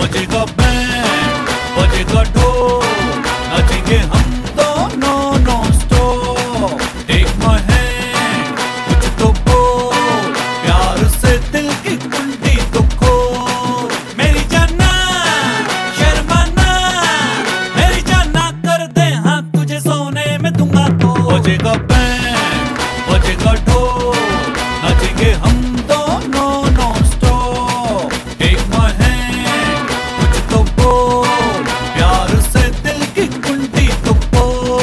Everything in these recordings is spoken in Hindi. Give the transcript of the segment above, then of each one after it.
बजेगा बैंड, बजेगा ढोल, नाचेंगे हम दोनों non stop. Take my hand, कुछ तो बोल, प्यार से दिल की कुंडी तो खोल। मेरी जाना शर्माना, मेरी जाना कर दे हाँ, तुझे सोने में दूंगा तो। बजेगा बैंड, बजेगा ढोल, नाचेंगे हम दोनों non stop. Take my hand, कुछ तो बोल, प्यार से दिल की कुंडी तो खोल।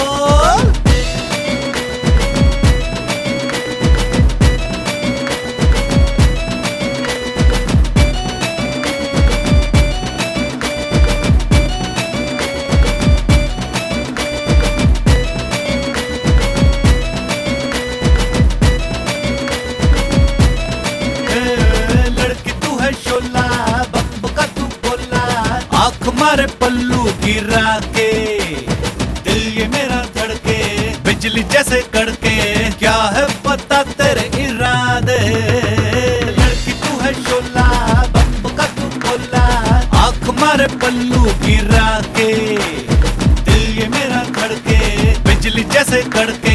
लड़की तू है शोला, बम्ब का तू बोला, आँख मारे पल्लू गिरा के, दिल ये मेरा धड़के बिजली जैसे कड़के। क्या है पता तेरे इरादे, लड़की तू है शोला, बम्ब का तू बोला, आँख मारे पल्लू गिरा के, दिल ये मेरा धड़के बिजली जैसे कड़के।